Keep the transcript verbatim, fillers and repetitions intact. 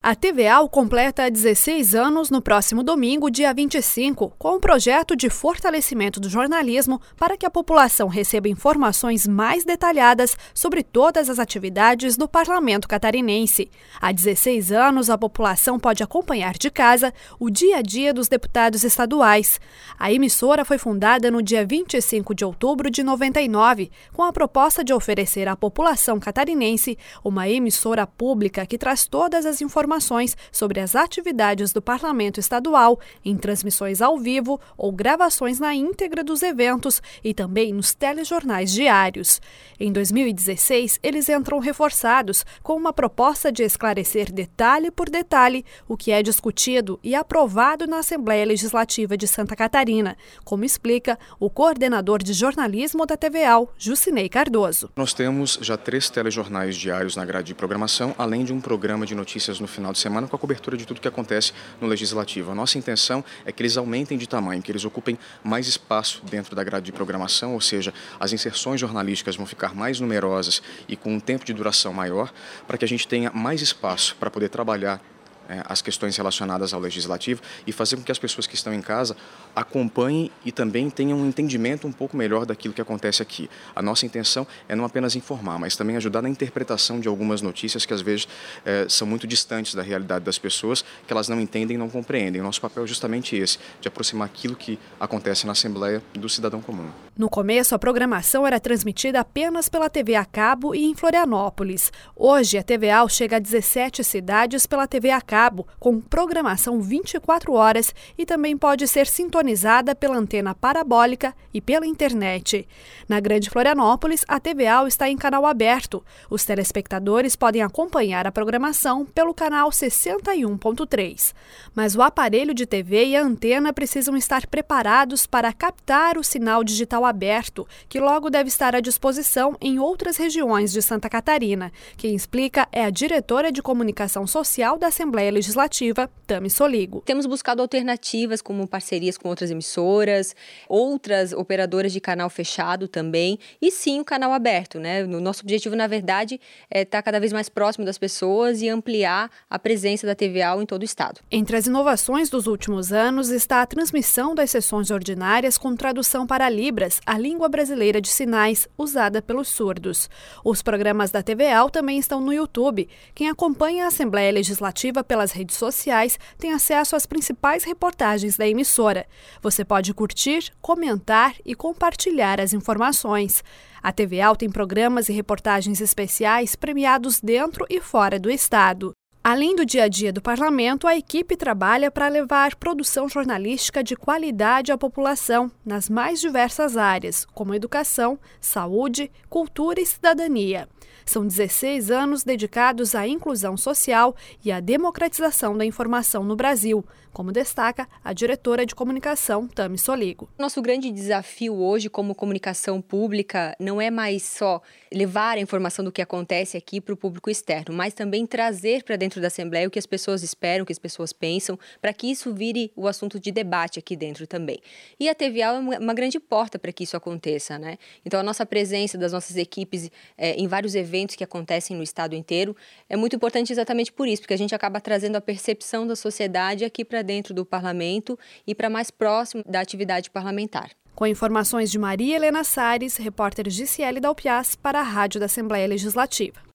A T V A completa dezesseis anos no próximo domingo, dia vinte e cinco, com um projeto de fortalecimento do jornalismo para que a população receba informações mais detalhadas sobre todas as atividades do Parlamento catarinense. Há dezesseis anos, a população pode acompanhar de casa o dia a dia dos deputados estaduais. A emissora foi fundada no dia vinte e cinco de outubro de noventa e nove, com a proposta de oferecer à população catarinense uma emissora pública que traz todas as informações informações sobre as atividades do Parlamento Estadual, em transmissões ao vivo ou gravações na íntegra dos eventos e também nos telejornais diários. Em dois mil e dezesseis, eles entram reforçados com uma proposta de esclarecer detalhe por detalhe o que é discutido e aprovado na Assembleia Legislativa de Santa Catarina, como explica o coordenador de jornalismo da T V A, Jucinei Cardoso. Nós temos já três telejornais diários na grade de programação, além de um programa de notícias no final de semana com a cobertura de tudo que acontece no Legislativo. A nossa intenção é que eles aumentem de tamanho, que eles ocupem mais espaço dentro da grade de programação, ou seja, as inserções jornalísticas vão ficar mais numerosas e com um tempo de duração maior, para que a gente tenha mais espaço para poder trabalhar É, as questões relacionadas ao Legislativo e fazer com que as pessoas que estão em casa acompanhem e também tenham um entendimento um pouco melhor daquilo que acontece aqui. A nossa intenção é não apenas informar, mas também ajudar na interpretação de algumas notícias que às vezes é, são muito distantes da realidade das pessoas, que elas não entendem e não compreendem. O nosso papel é justamente esse, de aproximar aquilo que acontece na Assembleia do cidadão comum. No começo, a programação era transmitida apenas pela T V a cabo e em Florianópolis. Hoje, a T V A chega a dezessete cidades pela T V a cabo, com programação vinte e quatro horas e também pode ser sintonizada pela antena parabólica e pela internet. Na Grande Florianópolis, a T V A está em canal aberto. Os telespectadores podem acompanhar a programação pelo canal sessenta e um ponto três. Mas o aparelho de T V e a antena precisam estar preparados para captar o sinal digital aberto, que logo deve estar à disposição em outras regiões de Santa Catarina. Quem explica é a diretora de comunicação social da Assembleia Legislativa, Tami Soligo. Temos buscado alternativas como parcerias com outras emissoras, outras operadoras de canal fechado também e sim o canal aberto, né? O nosso objetivo, na verdade, é estar cada vez mais próximo das pessoas e ampliar a presença da T V A em todo o estado. Entre as inovações dos últimos anos está a transmissão das sessões ordinárias com tradução para Libras, a língua brasileira de sinais usada pelos surdos. Os programas da T V A também estão no YouTube. Quem acompanha a Assembleia Legislativa pelas redes sociais tem acesso às principais reportagens da emissora. Você pode curtir, comentar e compartilhar as informações. A T V A tem programas e reportagens especiais premiados dentro e fora do estado. Além do dia a dia do parlamento, a equipe trabalha para levar produção jornalística de qualidade à população nas mais diversas áreas, como educação, saúde, cultura e cidadania. São dezesseis anos dedicados à inclusão social e à democratização da informação no Brasil, como destaca a diretora de comunicação, Tami Soligo. Nosso grande desafio hoje como comunicação pública não é mais só levar a informação do que acontece aqui para o público externo, mas também trazer para dentro da Assembleia o que as pessoas esperam, o que as pessoas pensam, para que isso vire o assunto de debate aqui dentro também. E a T V A é uma grande porta para que isso aconteça, né? Então a nossa presença das nossas equipes é, em vários eventos que acontecem no estado inteiro é muito importante exatamente por isso, porque a gente acaba trazendo a percepção da sociedade aqui para dentro do parlamento e para mais próximo da atividade parlamentar. Com informações de Maria Helena Sares, repórter Giciele Dalpiaz para a Rádio da Assembleia Legislativa.